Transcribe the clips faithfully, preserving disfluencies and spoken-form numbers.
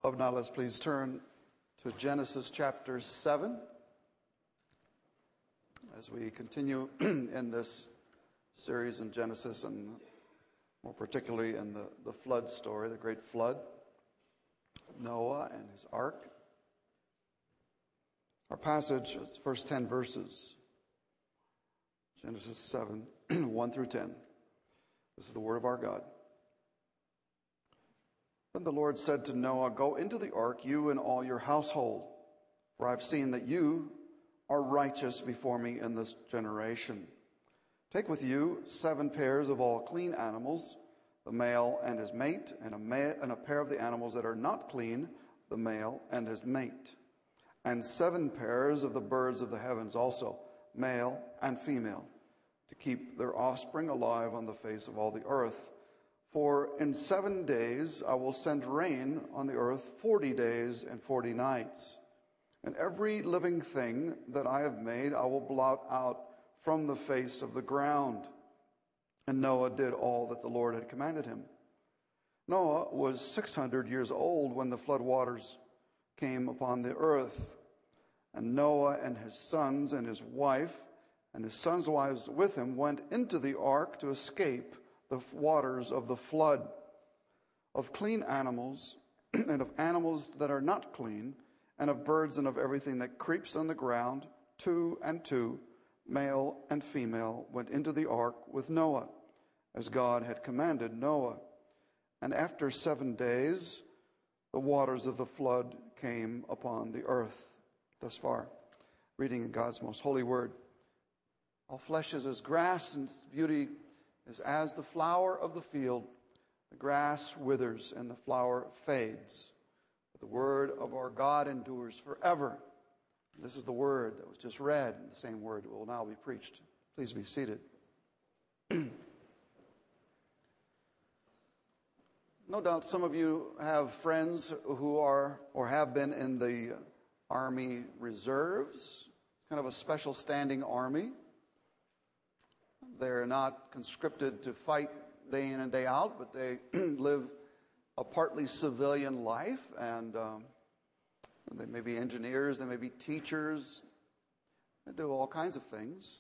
Of now, let's please turn to Genesis chapter seven as we continue in this series in Genesis, and more particularly in the, the flood story, the great flood, Noah and his ark. Our passage is the first ten verses, Genesis seven, one through ten. This is the word of our God. Then the Lord said to Noah, "Go into the ark, you and all your household, for I've seen that you are righteous before me in this generation. Take with you seven pairs of all clean animals, the male and his mate, and a, ma- and a pair of the animals that are not clean, the male and his mate, and seven pairs of the birds of the heavens also, male and female, to keep their offspring alive on the face of all the earth. For in seven days I will send rain on the earth forty days and forty nights. And every living thing that I have made I will blot out from the face of the ground." And Noah did all that the Lord had commanded him. Noah was six hundred years old when the flood waters came upon the earth. And Noah and his sons and his wife and his sons' wives with him went into the ark to escape the waters of the flood. Of clean animals and of animals that are not clean, and of birds and of everything that creeps on the ground, two and two, male and female, went into the ark with Noah, as God had commanded Noah. And after seven days, the waters of the flood came upon the earth. Thus far, reading in God's most holy word. All flesh is as grass, and its beauty is as the flower of the field. The grass withers and the flower fades, but the word of our God endures forever. This is the word that was just read, and the same word will now be preached. Please be seated. No doubt some of you have friends who are or have been in the Army Reserves. It's kind of a special standing army. They're not conscripted to fight day in and day out, but they live a partly civilian life, and um, they may be engineers, they may be teachers, they do all kinds of things.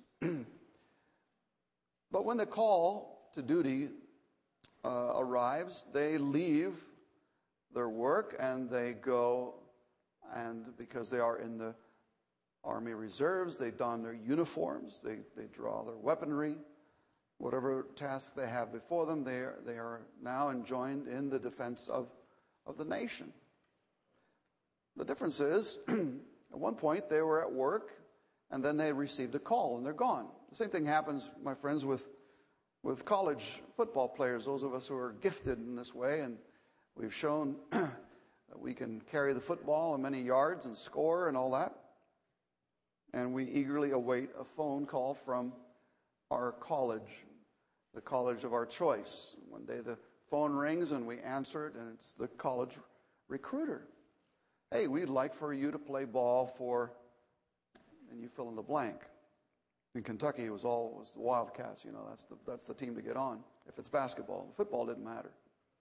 But when the call to duty uh, arrives, they leave their work and they go, and because they are in the Army Reserves, they don their uniforms, they, they draw their weaponry, whatever tasks they have before them, they are, they are now enjoined in the defense of, of the nation. The difference is, at one point they were at work, and then they received a call, and they're gone. The same thing happens, my friends, with, with college football players, those of us who are gifted in this way, and we've shown that we can carry the football in many yards and score and all that. And we eagerly await a phone call from our college, the college of our choice. One day the phone rings and we answer it, and it's the college recruiter. "Hey, we'd like for you to play ball for," and you fill in the blank. In Kentucky, it was all it was the Wildcats. You know, that's the that's the team to get on. If it's basketball, football didn't matter.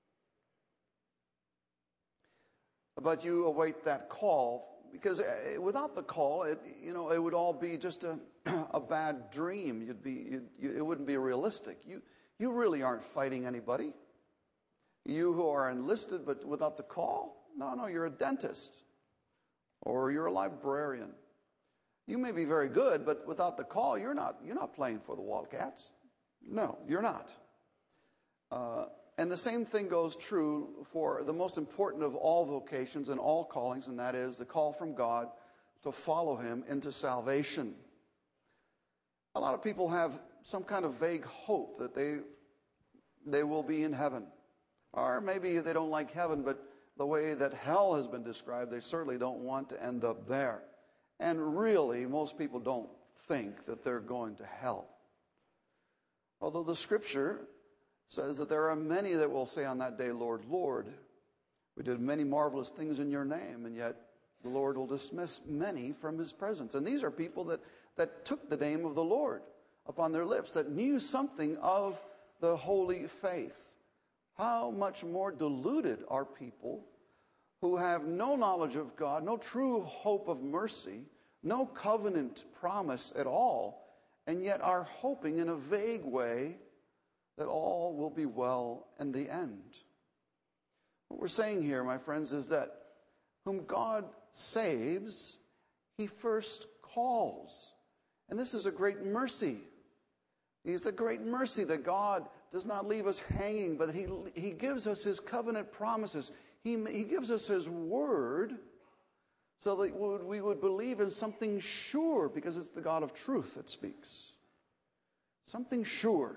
But you await that call. Because without the call, it, you know, it would all be just a, a bad dream. You'd be, you'd, you, it wouldn't be realistic. You, you really aren't fighting anybody. You who are enlisted, but without the call, no, no, you're a dentist, or you're a librarian. You may be very good, but without the call, you're not, you're not playing for the Wildcats. No, you're not. Uh, And the same thing goes true for the most important of all vocations and all callings, and that is the call from God to follow him into salvation. A lot of people have some kind of vague hope that they they will be in heaven. Or maybe they don't like heaven, but the way that hell has been described, they certainly don't want to end up there. And really, most people don't think that they're going to hell. Although the scripture says that there are many that will say on that day, "Lord, Lord, we did many marvelous things in your name," and yet the Lord will dismiss many from his presence. And these are people that, that took the name of the Lord upon their lips, that knew something of the holy faith. How much more deluded are people who have no knowledge of God, no true hope of mercy, no covenant promise at all, and yet are hoping in a vague way that all will be well in the end. What we're saying here, my friends, is that whom God saves, he first calls. And this is a great mercy. It's a great mercy that God does not leave us hanging, but he, he gives us his covenant promises. He, he gives us his word so that we would, we would believe in something sure, because it's the God of truth that speaks. Something sure.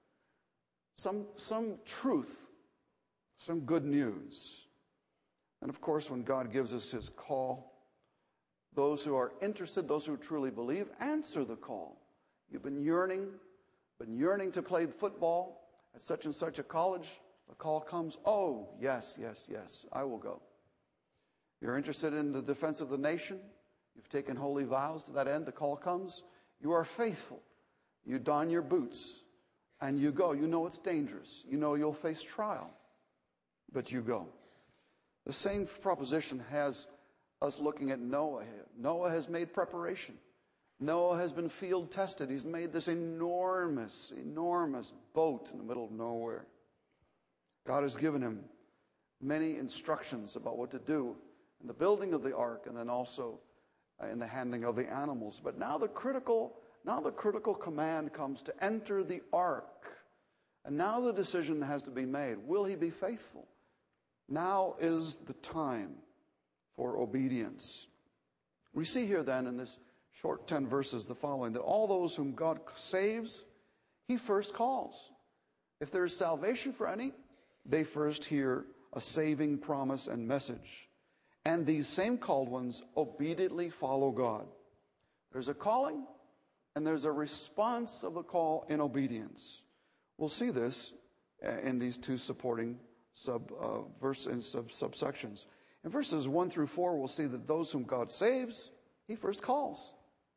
Some, some truth. Some good news. And of course, when God gives us his call, those who are interested, those who truly believe, answer the call. You've been yearning, been yearning to play football at such and such a college. The call comes, oh, yes, yes, yes, I will go. You're interested in the defense of the nation. You've taken holy vows to that end. The call comes. You are faithful. You don your boots and you go. You know it's dangerous. You know you'll face trial, but you go. The same proposition has us looking at Noah here. Noah has made preparation. Noah has been field tested. He's made this enormous, enormous boat in the middle of nowhere. God has given him many instructions about what to do in the building of the ark and then also in the handling of the animals. But now the critical, now the critical command comes to enter the ark. And now the decision has to be made. Will he be faithful? Now is the time for obedience. We see here then in this short ten verses the following, that all those whom God saves, he first calls. If there is salvation for any, they first hear a saving promise and message. And these same called ones obediently follow God. There's a calling and there's a response of the call in obedience. We'll see this in these two supporting sub uh, verse and sub subsections. In verses one through four, we'll see that those whom God saves, he first calls.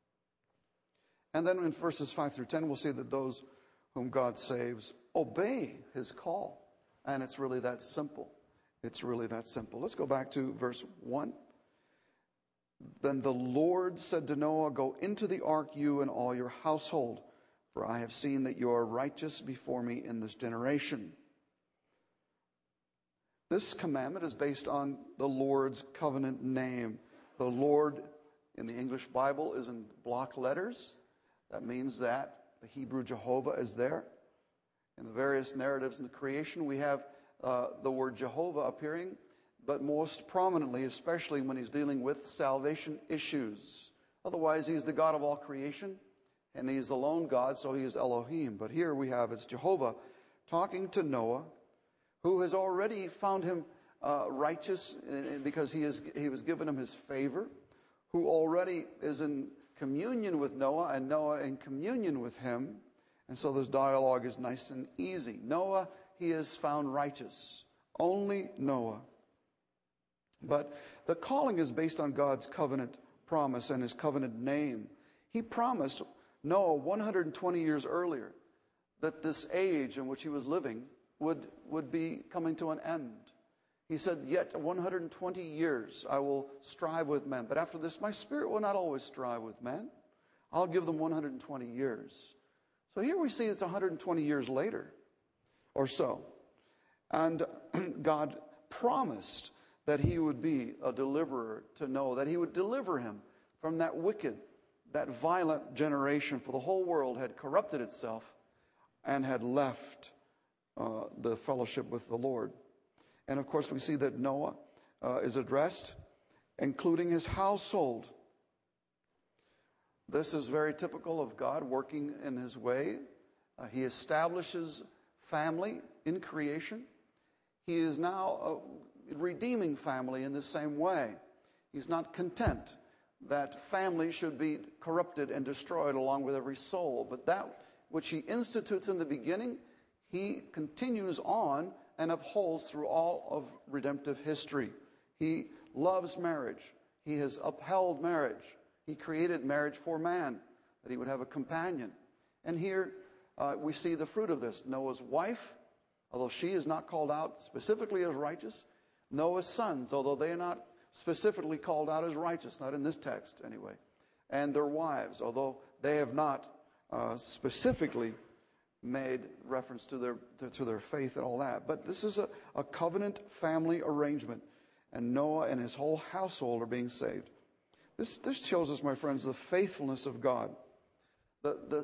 And then in verses five through ten, we'll see that those whom God saves obey his call. And it's really that simple. It's really that simple. Let's go back to verse one. Then the Lord said to Noah, go into the ark, you and all your household, for I have seen that you are righteous before me in this generation. This commandment is based on the Lord's covenant name. The Lord in the English Bible is in block letters. That means that the Hebrew Jehovah is there. In the various narratives in the creation, we have uh, the word Jehovah appearing, but most prominently, especially when he's dealing with salvation issues. Otherwise, he's the God of all creation, and he's the lone God, so he is Elohim. But here we have it's Jehovah talking to Noah, who has already found him uh, righteous because he is he was given him his favor, who already is in communion with Noah and Noah in communion with him. And so this dialogue is nice and easy. Noah, he is found righteous. Only Noah. But the calling is based on God's covenant promise and his covenant name. He promised Noah one hundred twenty years earlier that this age in which he was living would, would be coming to an end. He said, yet one hundred twenty years I will strive with men. But after this, my spirit will not always strive with men. I'll give them one hundred twenty years. So here we see it's one hundred twenty years later or so. And God promised that he would be a deliverer to Noah, that he would deliver him from that wicked, that violent generation. For the whole world had corrupted itself and had left uh, the fellowship with the Lord. And of course, we see that Noah uh, is addressed, including his household. This is very typical of God working in his way. Uh, he establishes family in creation. He is now uh, redeeming family in the same way. He's not content that family should be corrupted and destroyed along with every soul. But that which he institutes in the beginning, he continues on and upholds through all of redemptive history. He loves marriage. He has upheld marriage. He created marriage for man, that he would have a companion. And here uh, we see the fruit of this. Noah's wife, although she is not called out specifically as righteous, Noah's sons, although they are not specifically called out as righteous, not in this text anyway, and their wives, although they have not uh, specifically made reference to their to, to their faith and all that. But this is a, a covenant family arrangement, and Noah and his whole household are being saved. This this shows us, my friends, the faithfulness of God. The the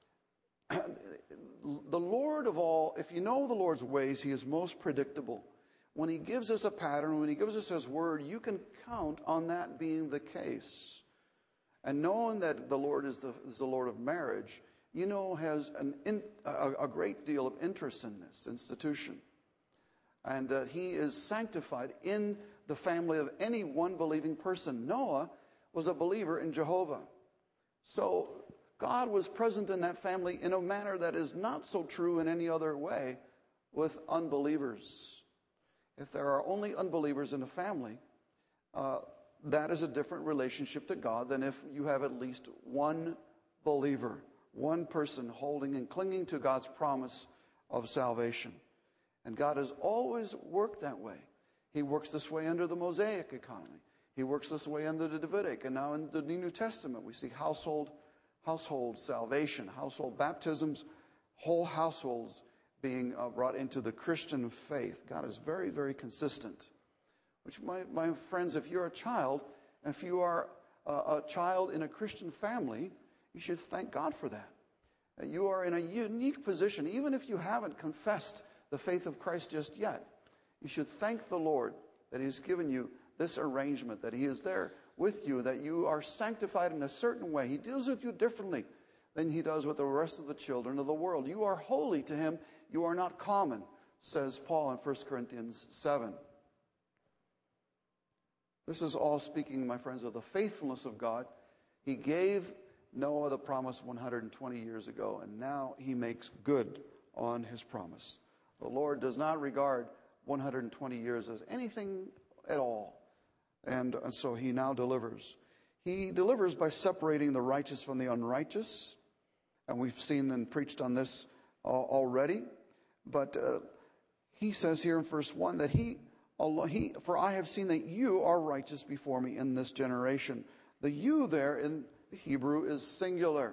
the Lord of all, if you know the Lord's ways, He is most predictable. When He gives us a pattern, when He gives us His word, you can count on that being the case. And knowing that the Lord is the, is the Lord of marriage, you know, has an in, a, a great deal of interest in this institution. And uh, He is sanctified in the family of any one believing person. Noah was a believer in Jehovah. So God was present in that family in a manner that is not so true in any other way with unbelievers. If there are only unbelievers in a family, uh, that is a different relationship to God than if you have at least one believer, one person holding and clinging to God's promise of salvation. And God has always worked that way. He works this way under the Mosaic economy. He works this way under the Davidic. And now in the New Testament, we see household, household salvation, household baptisms, whole households being uh, brought into the Christian faith. God is very, very consistent. Which, my, my friends, if you're a child, if you are a, a child in a Christian family, you should thank God for that. You are in a unique position, even if you haven't confessed the faith of Christ just yet. You should thank the Lord that He's given you this arrangement, that He is there with you, that you are sanctified in a certain way. He deals with you differently than He does with the rest of the children of the world. You are holy to Him. You are not common, says Paul in First Corinthians seven. This is all speaking, my friends, of the faithfulness of God. He gave Noah the promise one hundred twenty years ago, and now He makes good on His promise. The Lord does not regard one hundred twenty years as anything at all, and so He now delivers. He delivers by separating the righteous from the unrighteous, and we've seen and preached on this uh, already, but uh, He says here in verse one that He He, for I have seen that you are righteous before me in this generation. The you there in the Hebrew is singular.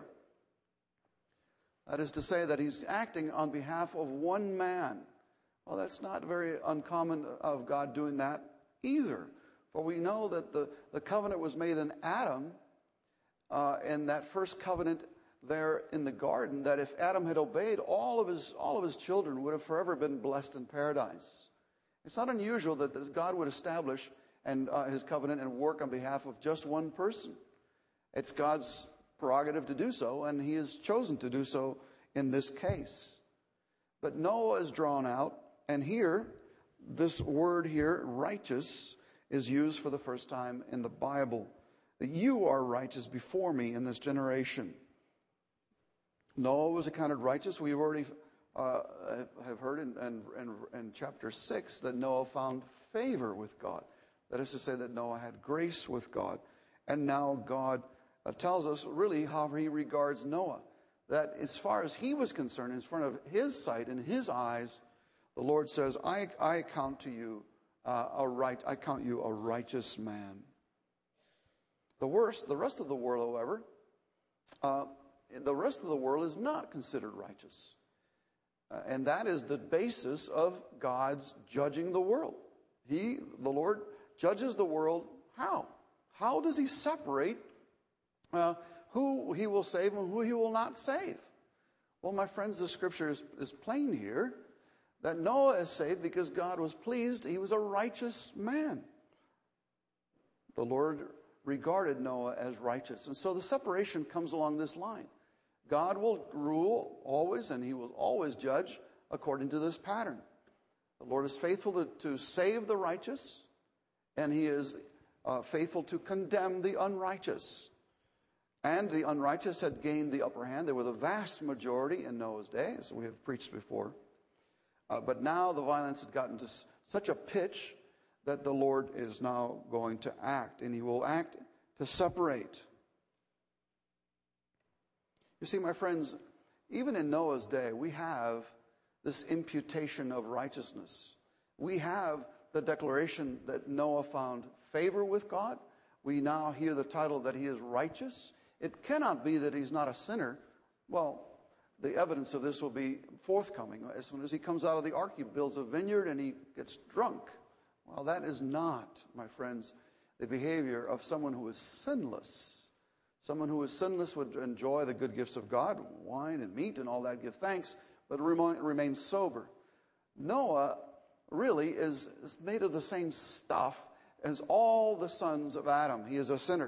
That is to say that He's acting on behalf of one man. Well, that's not very uncommon of God doing that either. For we know that the, the covenant was made in Adam, uh, and that first covenant there in the garden, that if Adam had obeyed, all of his all of his children would have forever been blessed in paradise. It's not unusual that God would establish and uh, His covenant and work on behalf of just one person. It's God's prerogative to do so, and He has chosen to do so in this case. But Noah is drawn out, and here, this word here, righteous, is used for the first time in the Bible. That you are righteous before me in this generation. Noah was accounted righteous. We've already Uh, have heard in, in, in, in chapter six that Noah found favor with God. That is to say that Noah had grace with God. And now God uh, tells us really how He regards Noah. That as far as he was concerned, in front of His sight and His eyes, the Lord says, I, I count to you uh, a right, I count you a righteous man. The worst, the rest of the world, however, uh, the rest of the world is not considered righteous. Uh, and that is the basis of God's judging the world. He, the Lord, judges the world how? How does He separate uh, who He will save and who He will not save? Well, my friends, the Scripture is, is plain here that Noah is saved because God was pleased. He was a righteous man. The Lord regarded Noah as righteous. And so the separation comes along this line. God will rule always, and He will always judge according to this pattern. The Lord is faithful to, to save the righteous, and He is uh, faithful to condemn the unrighteous. And the unrighteous had gained the upper hand. They were the vast majority in Noah's day, as we have preached before. Uh, but now the violence had gotten to s- such a pitch that the Lord is now going to act, and He will act to separate. You see, my friends, even in Noah's day, we have this imputation of righteousness. We have the declaration that Noah found favor with God. We now hear the title that he is righteous. It cannot be that he's not a sinner. Well, the evidence of this will be forthcoming. As soon as he comes out of the ark, he builds a vineyard and he gets drunk. Well, that is not, my friends, the behavior of someone who is sinless. Someone who is sinless would enjoy the good gifts of God, wine and meat and all that, give thanks, but remain, remain sober. Noah really is, is made of the same stuff as all the sons of Adam. He is a sinner.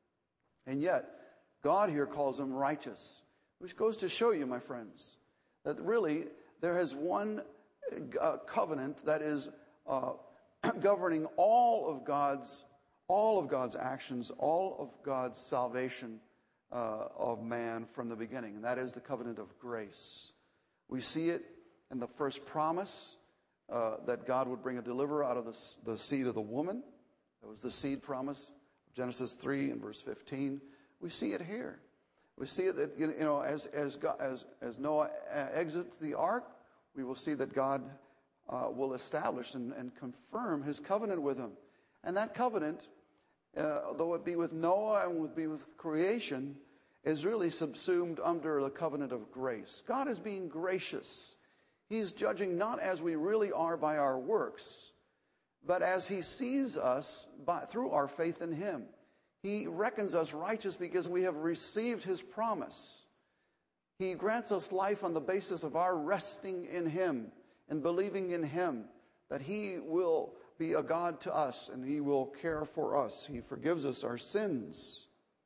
And yet, God here calls him righteous, which goes to show you, my friends, that really there has one uh, covenant that is uh, governing all of God's all of God's actions, all of God's salvation uh, of man from the beginning, and that is the covenant of grace. We see it in the first promise uh, that God would bring a deliverer out of the, the seed of the woman. That was the seed promise of Genesis three and verse fifteen. We see it here. We see it that, you know, as as God, as as Noah exits the ark, we will see that God uh, will establish and, and confirm his covenant with him. And that covenant, uh, though it be with Noah and would be with creation, is really subsumed under the covenant of grace. God is being gracious. He's judging not as we really are by our works, but as he sees us by, through our faith in him. He reckons us righteous because we have received his promise. He grants us life on the basis of our resting in him and believing in him, that he will be a God to us and he will care for us. He forgives us our sins.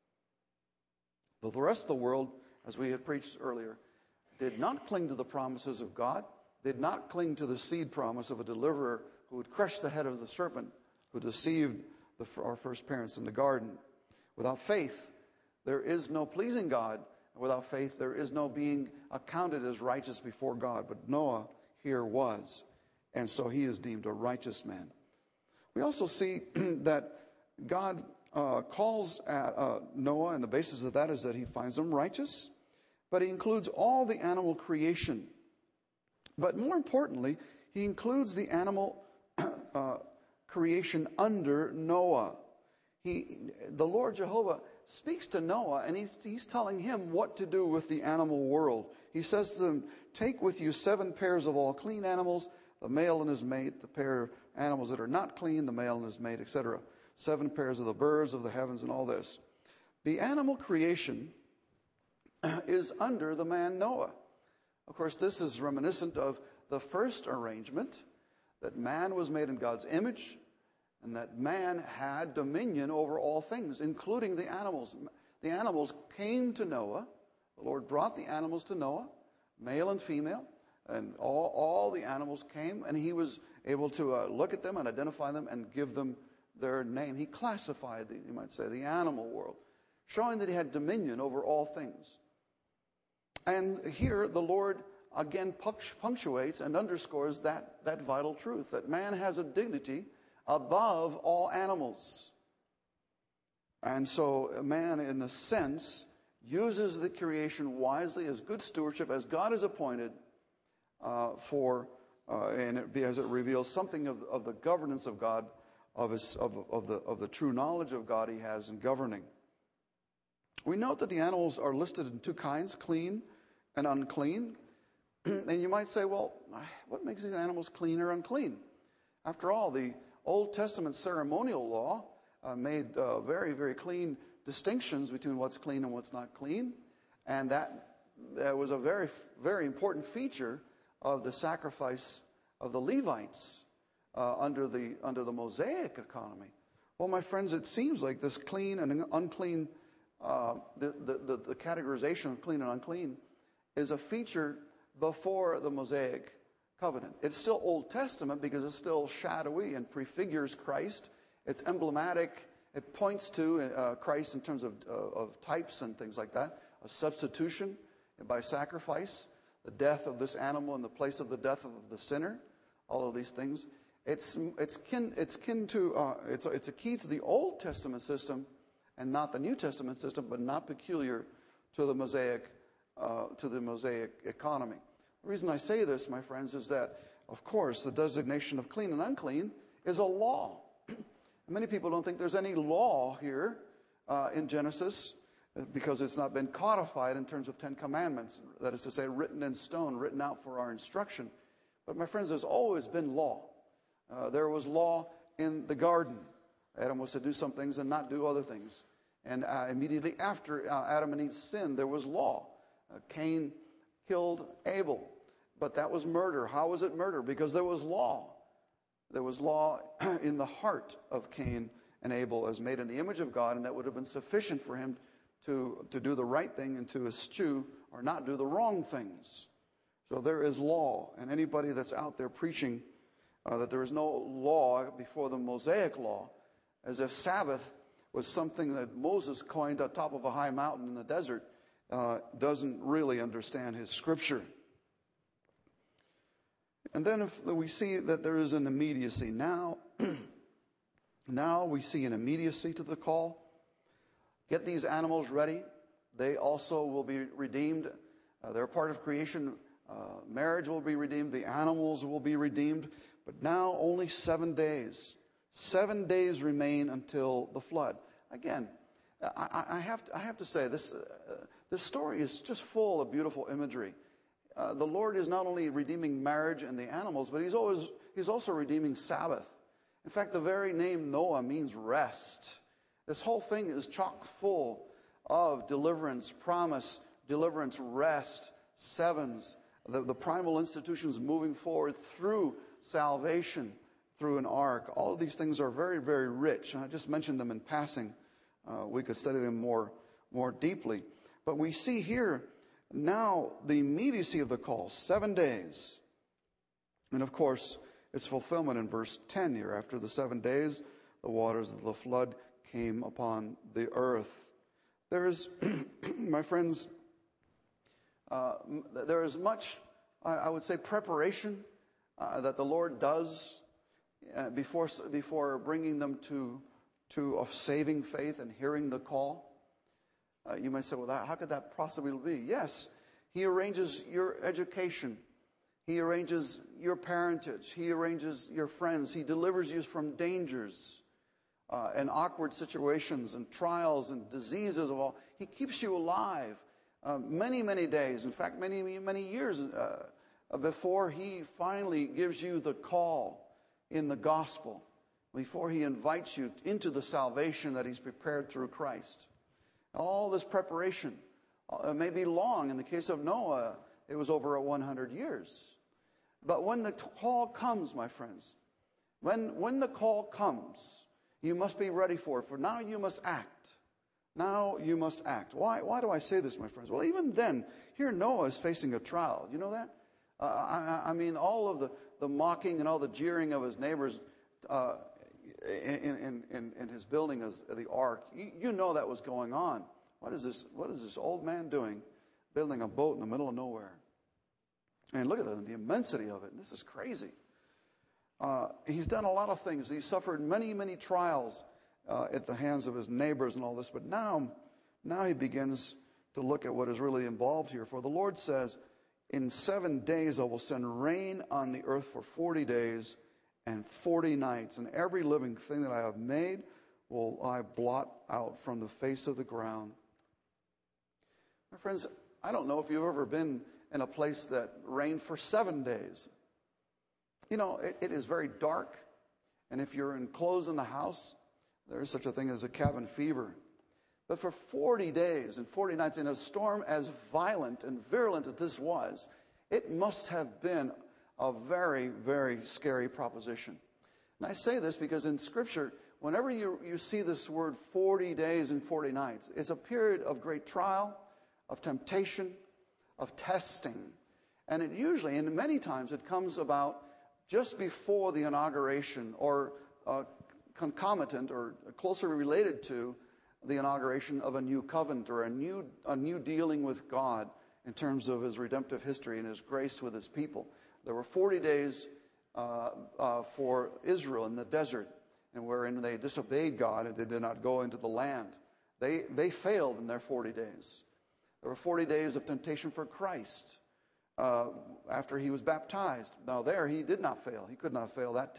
But the rest of the world, as we had preached earlier, did not cling to the promises of God, did not cling to the seed promise of a deliverer who would crush the head of the serpent who deceived the, our first parents in the garden. Without faith, there is no pleasing God. Without faith, there is no being accounted as righteous before God. But Noah here was, and so he is deemed a righteous man. We also see that God uh, calls at, uh, Noah, and the basis of that is that he finds him righteous, but he includes all the animal creation. But more importantly, he includes the animal uh, creation under Noah. He, the Lord Jehovah speaks to Noah, and he's, he's telling him what to do with the animal world. He says to him, take with you seven pairs of all clean animals, the male and his mate, the pair of animals that are not clean, the male and his mate, et cetera. Seven pairs of the birds of the heavens and all this. The animal creation is under the man Noah. Of course, this is reminiscent of the first arrangement, that man was made in God's image, and that man had dominion over all things, including the animals. The animals came to Noah. The Lord brought the animals to Noah, male and female, and all, all the animals came, and he was able to uh, look at them and identify them and give them their name. He classified, the, you might say, the animal world, showing that he had dominion over all things. And here the Lord again punctuates and underscores that, that vital truth, that man has a dignity above all animals. And so man, in a sense, uses the creation wisely as good stewardship, as God has appointed uh, for, uh, and it, as it reveals something of, of the governance of God, of, his, of, of, the, of the true knowledge of God he has in governing. We note that the animals are listed in two kinds, clean and unclean. And you might say, well, what makes these animals clean or unclean? After all, the Old Testament ceremonial law uh, made uh, very, very clean distinctions between what's clean and what's not clean. And that, that was a very, very important feature of the sacrifice of the Levites uh, under the under the Mosaic economy. Well, my friends, it seems like this clean and unclean, uh, the, the, the, the categorization of clean and unclean is a feature before the Mosaic covenant. It's still Old Testament because it's still shadowy and prefigures Christ. It's emblematic. It points to uh, Christ in terms of, uh, of types and things like that. A substitution by sacrifice, the death of this animal in the place of the death of the sinner. All of these things. It's it's kin it's kin to uh, it's it's a key to the Old Testament system, and not the New Testament system, but not peculiar to the Mosaic uh, to the Mosaic economy. The reason I say this, my friends, is that, of course, the designation of clean and unclean is a law. Many people don't think there's any law here uh, in Genesis because it's not been codified in terms of Ten Commandments. That is to say, written in stone, written out for our instruction. But my friends, there's always been law. Uh, there was law in the garden. Adam was to do some things and not do other things. And uh, immediately after uh, Adam and Eve sinned, there was law. Uh, Cain killed Abel. But that was murder. How was it murder? Because there was law. There was law in the heart of Cain and Abel as made in the image of God, and that would have been sufficient for him to, to do the right thing and to eschew or not do the wrong things. So there is law, and anybody that's out there preaching uh, that there is no law before the Mosaic law, as if Sabbath was something that Moses coined on top of a high mountain in the desert, uh, doesn't really understand his scripture. And then if we see that there is an immediacy. Now, now we see an immediacy to the call. Get these animals ready. They also will be redeemed. Uh, they're part of creation. Uh, marriage will be redeemed. The animals will be redeemed. But now only seven days. Seven days remain until the flood. Again, I, I, have, to, I have to say, this, uh, this story is just full of beautiful imagery. Uh, the Lord is not only redeeming marriage and the animals, but he's always he's also redeeming Sabbath. In fact, the very name Noah means rest. This whole thing is chock full of deliverance, promise, deliverance, rest, sevens, the, the primal institutions moving forward through salvation, through an ark. All of these things are very, very rich. And I just mentioned them in passing. Uh, we could study them more, more deeply. But we see here now the immediacy of the call, seven days. And of course, its fulfillment in verse ten here. After the seven days, the waters of the flood came upon the earth. There is, my friends, uh, there is much, I would say, preparation uh, that the Lord does uh, before before bringing them to to a saving faith and hearing the call. Uh, you might say, well, that, how could that possibly be? Yes, he arranges your education. He arranges your parentage. He arranges your friends. He delivers you from dangers uh, and awkward situations and trials and diseases of all. He keeps you alive uh, many, many days. In fact, many, many years uh, before he finally gives you the call in the gospel, before he invites you into the salvation that he's prepared through Christ. All this preparation uh, may be long. In the case of Noah, it was over one hundred years. But when the call comes, my friends, when, when the call comes, you must be ready for it. For now you must act. Now you must act. Why, why do I say this, my friends? Well, even then, here Noah is facing a trial. You know that? Uh, I, I mean, all of the, the mocking and all the jeering of his neighbors uh, in, in, in, in his building of the ark, you, you know that was going on. What is this? What is this old man doing, building a boat in the middle of nowhere? And look at the, the immensity of it. This is crazy. Uh, he's done a lot of things. He's suffered many, many trials uh, at the hands of his neighbors and all this. But now, now he begins to look at what is really involved here. For the Lord says, in seven days I will send rain on the earth for forty days and forty nights. And every living thing that I have made will I blot out from the face of the ground. My friends, I don't know if you've ever been in a place that rained for seven days. You know, it, it is very dark. And if you're enclosed in the house, there is such a thing as a cabin fever. But for forty days and forty nights in a storm as violent and virulent as this was, it must have been a very, very scary proposition. And I say this because in Scripture, whenever you, you see this word forty days and forty nights, it's a period of great trial, of temptation, of testing. And it usually, and many times, it comes about just before the inauguration or uh, concomitant or closely related to the inauguration of a new covenant or a new, a new dealing with God in terms of his redemptive history and his grace with his people. There were forty days uh, uh, for Israel in the desert, and wherein they disobeyed God and they did not go into the land. They, they failed in their forty days. There were forty days of temptation for Christ uh, after he was baptized. Now there, he did not fail. He could not fail that, te-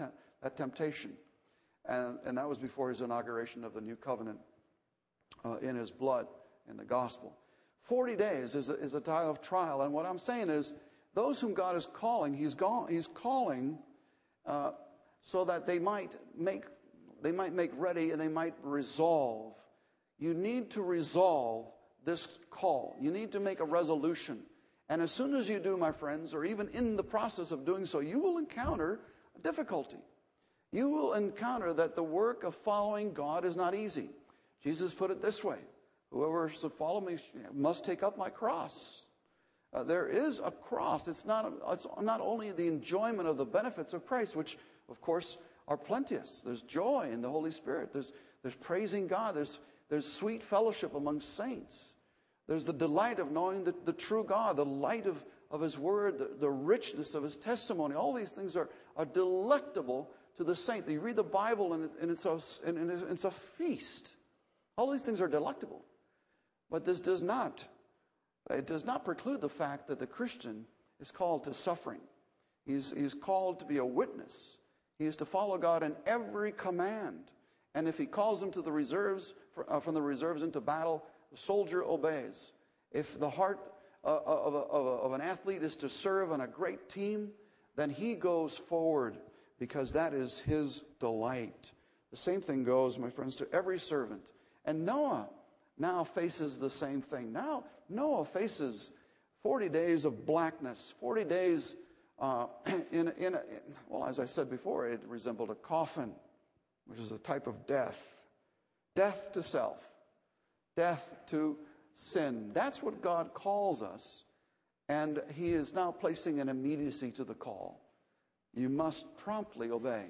that temptation. And, and that was before his inauguration of the new covenant uh, in his blood, in the gospel. Forty days is a, is a time of trial. And what I'm saying is, those whom God is calling, he's, gone, he's calling uh, so that they might make they might make ready and they might resolve. You need to resolve this call. You need to make a resolution. And as soon as you do, my friends, or even in the process of doing so, you will encounter difficulty. You will encounter that the work of following God is not easy. Jesus put it this way: whoever should follow me must take up my cross. Uh, there is a cross. It's not, it's not only the enjoyment of the benefits of Christ, which, of course, are plenteous. There's joy in the Holy Spirit. There's, there's praising God. There's, there's sweet fellowship among saints. There's the delight of knowing the, the true God, the light of, of His Word, the, the richness of His testimony. All these things are, are delectable to the saint. You read the Bible and, it, and, it's a, and it's a feast. All these things are delectable. But this does not, it does not preclude the fact that the Christian is called to suffering. He's, he's called to be a witness. He is to follow God in every command. And if He calls them to the reserves, uh, from the reserves into battle, the soldier obeys. If the heart uh, of, a, of, a, of an athlete is to serve on a great team, then he goes forward because that is his delight. The same thing goes, my friends, to every servant. And Noah now faces the same thing. Now Noah faces forty days of blackness, forty days uh, in, in, a, in, well, as I said before, it resembled a coffin, which is a type of death. Death to self. Death to sin. That's what God calls us. And He is now placing an immediacy to the call. You must promptly obey.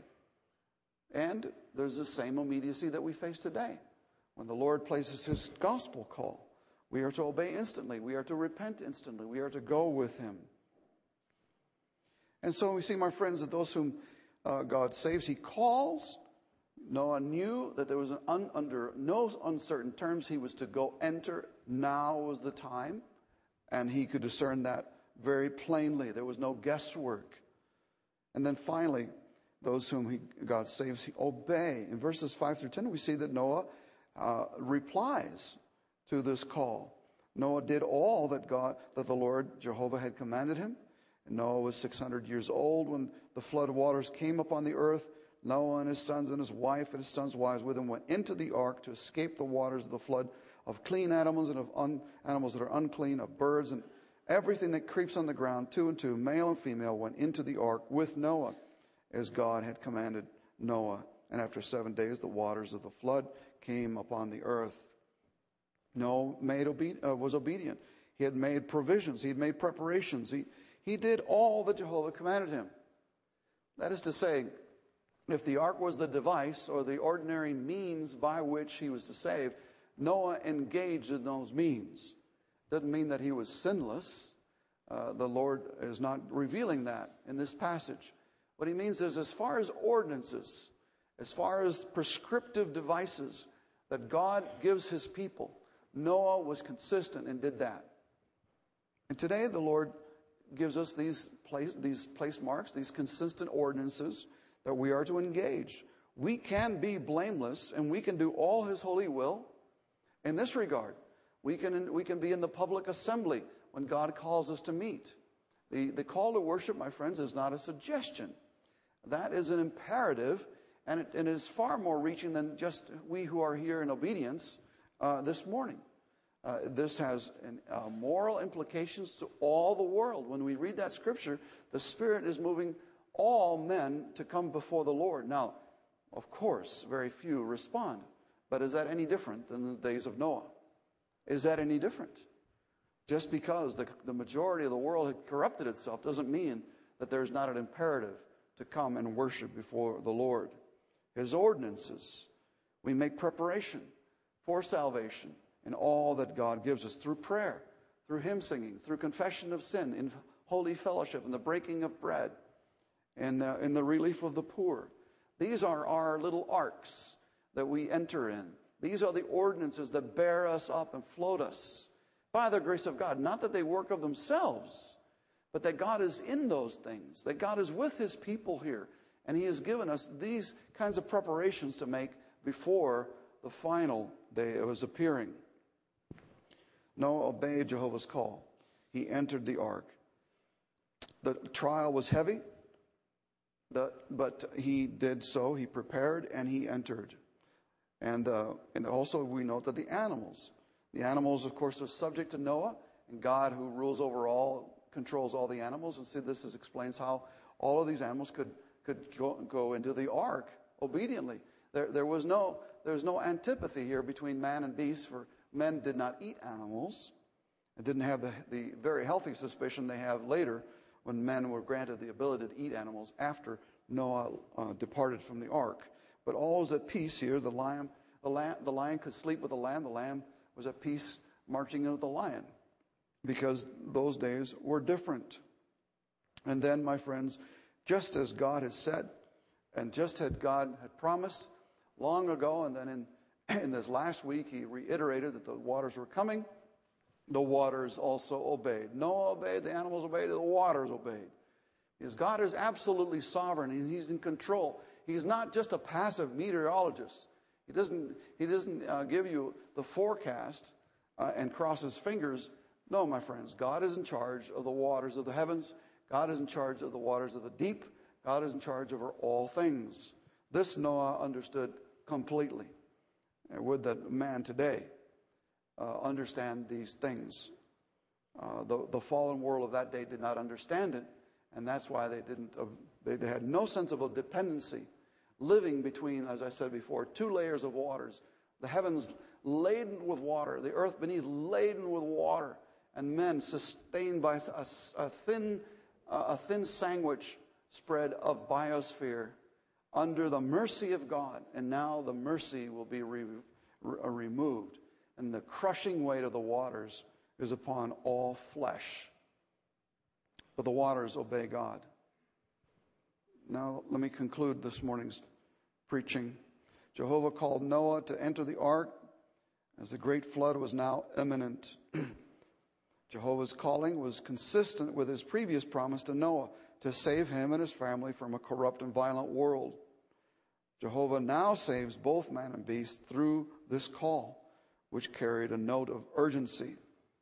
And there's the same immediacy that we face today. When the Lord places His gospel call, we are to obey instantly. We are to repent instantly. We are to go with Him. And so we see, my friends, that those whom uh, God saves, He calls. Noah knew that there was an un, under no uncertain terms he was to go enter. Now was the time. And he could discern that very plainly. There was no guesswork. And then finally, those whom he, God saves, he obey. In verses five through ten, we see that Noah uh, replies to this call. Noah did all that God, that the Lord Jehovah had commanded him. And Noah was six hundred years old when the flood waters came upon the earth. Noah and his sons and his wife and his sons' wives with him went into the ark to escape the waters of the flood, of clean animals and of un, animals that are unclean, of birds and everything that creeps on the ground, two and two, male and female, went into the ark with Noah, as God had commanded Noah. And after seven days, the waters of the flood came upon the earth. Noah made obe- uh, was obedient. He had made provisions. He had made preparations. He, he did all that Jehovah commanded him. That is to say, if the ark was the device or the ordinary means by which he was to save, Noah engaged in those means. Doesn't mean that he was sinless. Uh, the Lord is not revealing that in this passage. What he means is, as far as ordinances, as far as prescriptive devices that God gives His people, Noah was consistent and did that. And today the Lord gives us these place, these place marks, these consistent ordinances that we are to engage. We can be blameless and we can do all His holy will in this regard. We can, we can be in the public assembly when God calls us to meet. The, the call to worship, my friends, is not a suggestion. That is an imperative, and it, and it is far more reaching than just we who are here in obedience uh, this morning. Uh, this has an, uh, moral implications to all the world. When we read that scripture, the Spirit is moving all men to come before the Lord. Now, of course, very few respond. But is that any different than the days of Noah? Is that any different? Just because the, the majority of the world had corrupted itself doesn't mean that there's not an imperative to come and worship before the Lord. His ordinances, we make preparation for salvation in all that God gives us through prayer, through hymn singing, through confession of sin, in holy fellowship, in the breaking of bread, and uh, in the relief of the poor. These are our little arks that we enter in. These are the ordinances that bear us up and float us by the grace of God. Not that they work of themselves, but that God is in those things, that God is with His people here And he has given us these kinds of preparations to make before the final day of his appearing. Noah obeyed Jehovah's call. He entered the ark. The trial was heavy, but he did so. He prepared and he entered. And, uh, and also we note that the animals, the animals, of course, are subject to Noah, and God, who rules over all, controls all the animals. And see, this is, explains how all of these animals could could go, go into the ark obediently. There, there was no there was no antipathy here between man and beast, for men did not eat animals. It didn't have the, the very healthy suspicion they have later when men were granted the ability to eat animals after Noah uh, departed from the ark. But all was at peace here. The lion, the, lamb, the lion could sleep with the lamb. The lamb was at peace marching in with the lion, because those days were different. And then, my friends, just as God has said, and just as God had promised long ago, and then in, in this last week he reiterated that the waters were coming, the waters also obeyed. Noah obeyed, the animals obeyed, the waters obeyed. Because God is absolutely sovereign, and he's in control. He's not just a passive meteorologist. He doesn't, he doesn't uh, give you the forecast uh, and cross his fingers. No, my friends, God is in charge of the waters of the heavens. God is in charge of the waters of the deep. God is in charge over all things. This Noah understood completely. And would that man today uh, understand these things. Uh, the, the fallen world of that day did not understand it, and that's why they didn't. Uh, they, they had no sense of a dependency, living between, as I said before, two layers of waters. The heavens laden with water, the earth beneath laden with water, and men sustained by a, a thin, uh, a thin sandwich spread of biosphere under the mercy of God. And now the mercy will be re, re, removed, and the crushing weight of the waters is upon all flesh. But the waters obey God. Now let me conclude this morning's preaching. Jehovah called Noah to enter the ark as the great flood was now imminent. Jehovah's calling was consistent with his previous promise to Noah to save him and his family from a corrupt and violent world. Jehovah now saves both man and beast through this call, which carried a note of urgency.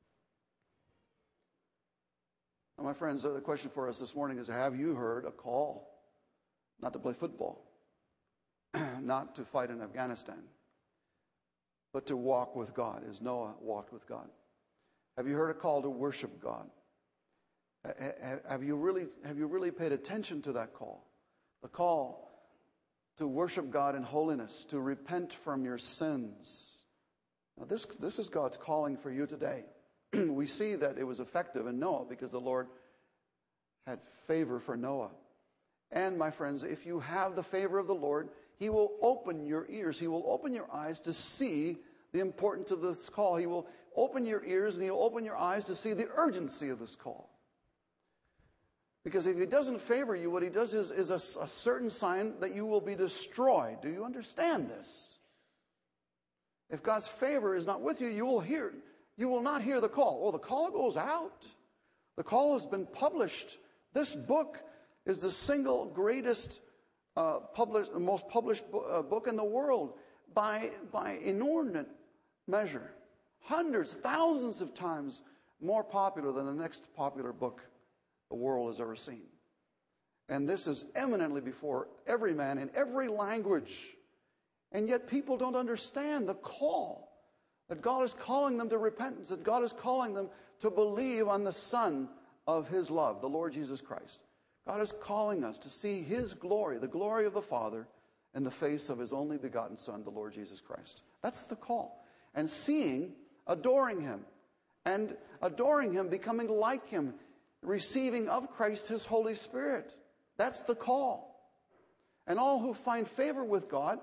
Now, my friends, the question for us this morning is, have you heard a call not to play football, not to fight in Afghanistan, but to walk with God as Noah walked with God? Have you heard a call to worship God? Have you really, have you really paid attention to that call? The call to worship God in holiness, to repent from your sins. Now this, this is God's calling for you today. We see that it was effective in Noah because the Lord had favor for Noah. And my friends, if you have the favor of the Lord, he will open your ears. He will open your eyes to see the importance of this call. He will open your ears and he will open your eyes to see the urgency of this call. Because if he doesn't favor you, what he does is, is a, a certain sign that you will be destroyed. Do you understand this? If God's favor is not with you, you will hear, you will not hear the call. Oh, the call goes out. The call has been published. This book is the single greatest, uh, published, most published bo- uh, book in the world by, by inordinate measure. Hundreds, thousands of times more popular than the next popular book the world has ever seen. And this is eminently before every man in every language. And yet people don't understand the call, that God is calling them to repentance, that God is calling them to believe on the Son of his love, the Lord Jesus Christ. God is calling us to see his glory, the glory of the Father, in the face of his only begotten Son, the Lord Jesus Christ. That's the call. And seeing, adoring him, and adoring him, becoming like him, receiving of Christ his Holy Spirit. That's the call. And all who find favor with God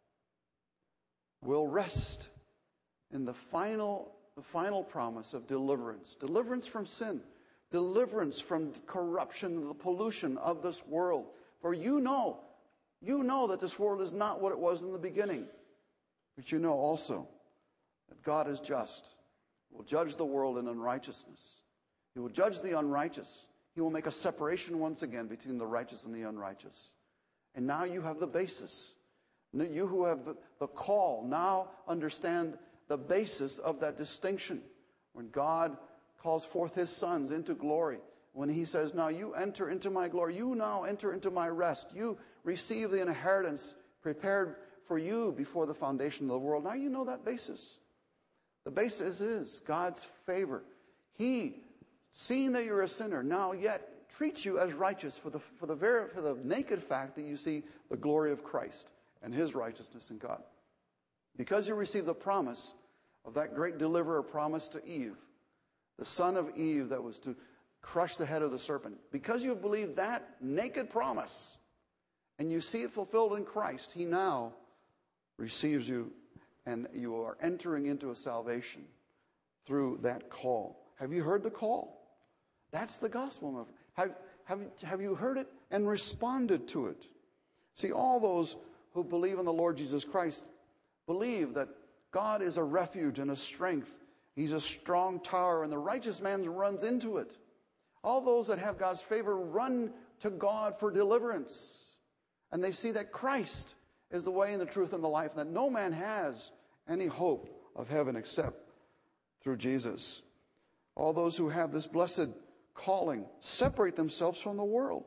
will rest in the final, the final promise of deliverance. Deliverance from sin. Deliverance from corruption, the pollution of this world. For you know, you know that this world is not what it was in the beginning. But you know also that God is just. He will judge the world in unrighteousness. He will judge the unrighteous. He will make a separation once again between the righteous and the unrighteous. And now you have the basis. You who have the call now understand the basis of that distinction. When God calls forth his sons into glory, when he says, now you enter into my glory, you now enter into my rest, you receive the inheritance prepared for you before the foundation of the world. Now you know that basis. The basis is God's favor. He, seeing that you're a sinner, now yet treats you as righteous for the, for the very, for the naked fact that you see the glory of Christ and his righteousness in God. Because you receive the promise of that great deliverer promised to Eve, the son of Eve that was to crush the head of the serpent. Because you have believed that naked promise and you see it fulfilled in Christ, he now receives you and you are entering into a salvation through that call. Have you heard the call? That's the gospel. Have, have, have you heard it and responded to it? See, all those who believe in the Lord Jesus Christ believe that God is a refuge and a strength. He's a strong tower, and the righteous man runs into it. All those that have God's favor run to God for deliverance. And they see that Christ is the way and the truth and the life, and that no man has any hope of heaven except through Jesus. All those who have this blessed calling separate themselves from the world.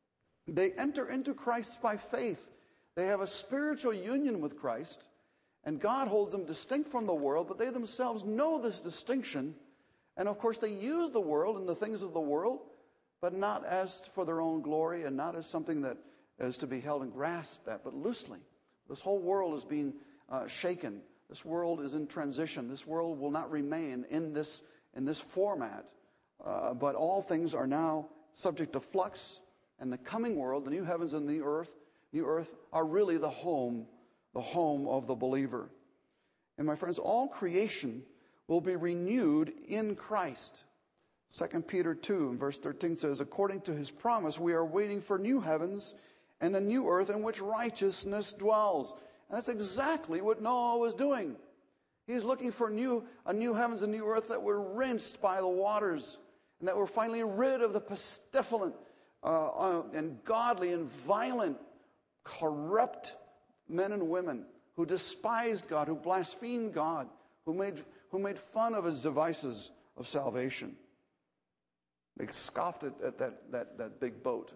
They enter into Christ by faith. They have a spiritual union with Christ, and God holds them distinct from the world, but they themselves know this distinction. And of course, they use the world and the things of the world, but not as for their own glory and not as something that is to be held and grasped at, but loosely. This whole world is being uh, shaken. This world is in transition. This world will not remain in this, in this format, uh, but all things are now subject to flux, and the coming world, the new heavens and the earth, new earth, are really the home, the home of the believer. And my friends, all creation will be renewed in Christ. Second Peter two and verse thirteen says, according to his promise, we are waiting for new heavens and a new earth in which righteousness dwells. And that's exactly what Noah was doing. He's looking for new, a new heavens and new earth that were rinsed by the waters and that were finally rid of the pestiferous uh, uh, and godly and violent, corrupt men and women who despised God, who blasphemed God, who made, who made fun of his devices of salvation. They scoffed at, at that, that, that big boat.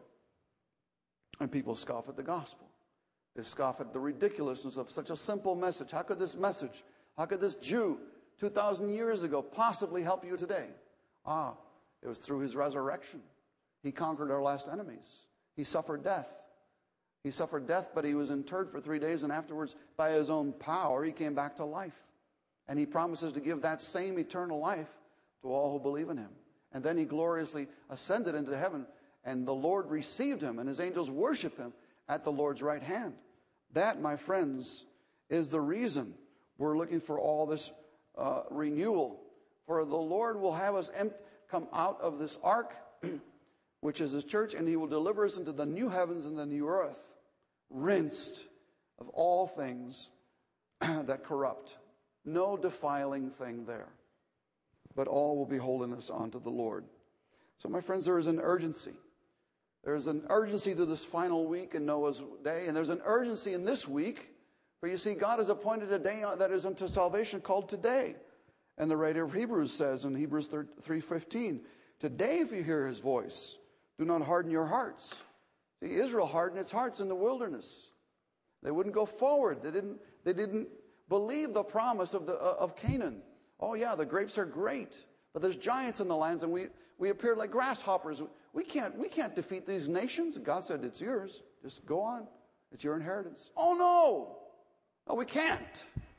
And people scoff at the gospel. They scoff at the ridiculousness of such a simple message. How could this message, how could this Jew two thousand years ago possibly help you today? Ah, it was through his resurrection. He conquered our last enemies. He suffered death. He suffered death, but he was interred for three days, and afterwards, by his own power, he came back to life. And he promises to give that same eternal life to all who believe in him. And then he gloriously ascended into heaven, and the Lord received him, and his angels worship him at the Lord's right hand. That, my friends, is the reason we're looking for all this uh, renewal. For the Lord will have us empt- come out of this ark, which is his church, and he will deliver us into the new heavens and the new earth, rinsed of all things that corrupt. No defiling thing there. But all will be holiness unto the Lord. So, my friends, there is an urgency. There is an urgency to this final week in Noah's day, and there's an urgency in this week. For you see, God has appointed a day that is unto salvation called today. And the writer of Hebrews says in Hebrews three fifteen, today if you hear his voice, do not harden your hearts. See, Israel hardened its hearts in the wilderness. They wouldn't go forward. They didn't, they didn't believe the promise of, the, of Canaan. Oh yeah, the grapes are great, but there's giants in the lands, and we, we appear like grasshoppers. We can't, we can't defeat these nations. God said, it's yours. Just go on. It's your inheritance. Oh no! No, we can't.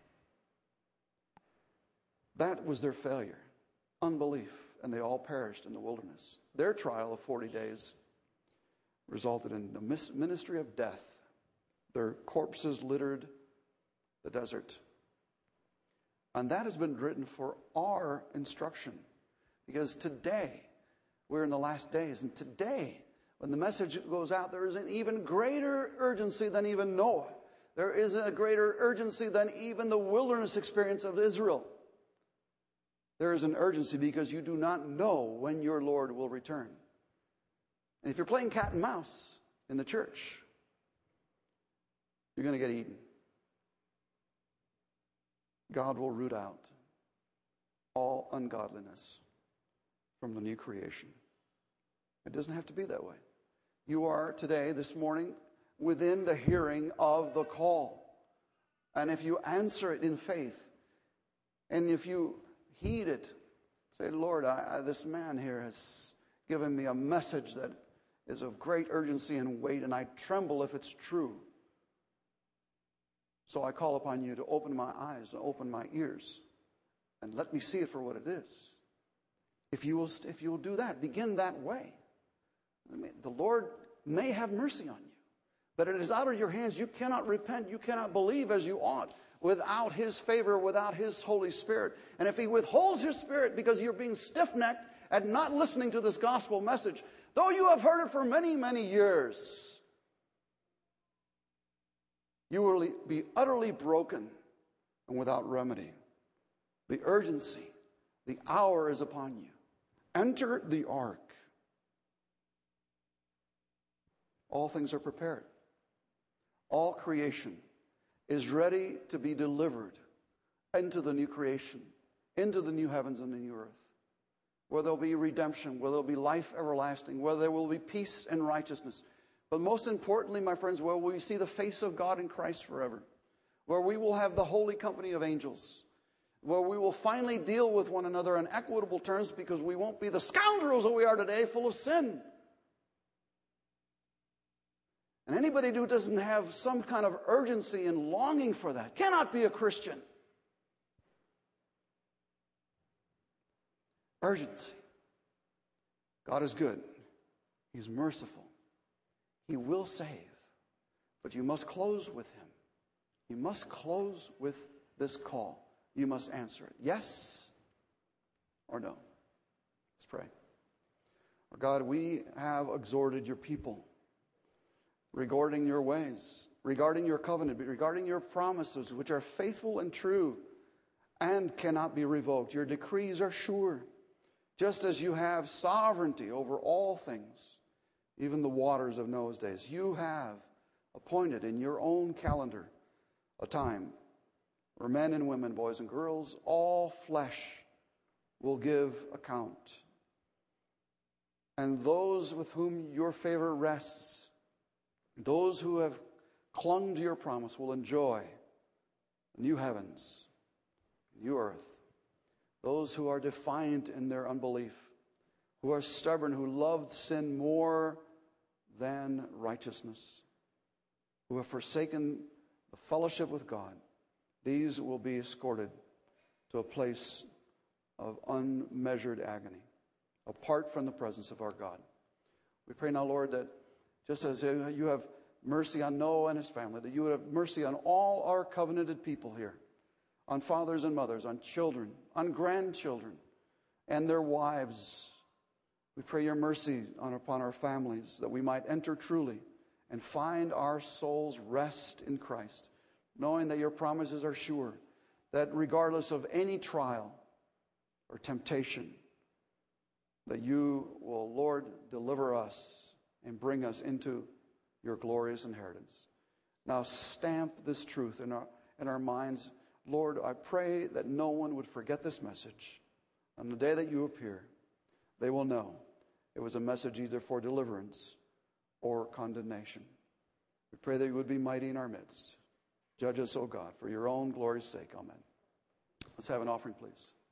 That was their failure. Unbelief. And they all perished in the wilderness. Their trial of forty days resulted in the ministry of death. Their corpses littered the desert. And that has been written for our instruction. Because today, we're in the last days. And today, when the message goes out, there is an even greater urgency than even Noah. There is a greater urgency than even the wilderness experience of Israel. There is an urgency because you do not know when your Lord will return. And if you're playing cat and mouse in the church, you're going to get eaten. God will root out all ungodliness from the new creation. It doesn't have to be that way. You are today, this morning, within the hearing of the call. And if you answer it in faith, and if you heed it, say, Lord, I, I, this man here has given me a message that is of great urgency and weight, and I tremble if it's true. So I call upon you to open my eyes and open my ears and let me see it for what it is. If you will, if you will do that, begin that way. I mean, the Lord may have mercy on you, but it is out of your hands. You cannot repent. You cannot believe as you ought without His favor, without His Holy Spirit. And if He withholds His Spirit because you're being stiff-necked and not listening to this gospel message, though you have heard it for many, many years, you will be utterly broken and without remedy. The urgency, the hour is upon you. Enter the ark. All things are prepared. All creation is ready to be delivered into the new creation, into the new heavens and the new earth, where there will be redemption, where there will be life everlasting, where there will be peace and righteousness. But most importantly, my friends, where we see the face of God in Christ forever, where we will have the holy company of angels, where we will finally deal with one another on equitable terms because we won't be the scoundrels that we are today, full of sin. And anybody who doesn't have some kind of urgency and longing for that cannot be a Christian. Urgency. God is good. He's merciful. He will save. But you must close with Him. You must close with this call. You must answer it. Yes or no. Let's pray. Our God, we have exhorted your people regarding your ways, regarding your covenant, regarding your promises, which are faithful and true and cannot be revoked. Your decrees are sure, just as you have sovereignty over all things, even the waters of Noah's days. You have appointed in your own calendar a time where men and women, boys and girls, all flesh will give account. And those with whom your favor rests, those who have clung to your promise, will enjoy new heavens, new earth. Those who are defiant in their unbelief, who are stubborn, who loved sin more than righteousness, who have forsaken the fellowship with God, these will be escorted to a place of unmeasured agony, apart from the presence of our God. We pray now, Lord, that just as you have mercy on Noah and his family, that you would have mercy on all our covenanted people here, on fathers and mothers, on children, on grandchildren, and their wives. We pray your mercy on, upon our families, that we might enter truly and find our souls rest in Christ, knowing that your promises are sure, that regardless of any trial or temptation, that you will, Lord, deliver us and bring us into your glorious inheritance. Now stamp this truth in our, in our minds. Lord, I pray that no one would forget this message. On the day that you appear, they will know it was a message either for deliverance or condemnation. We pray that you would be mighty in our midst. Judge us, O God, for your own glory's sake. Amen. Let's have an offering, please.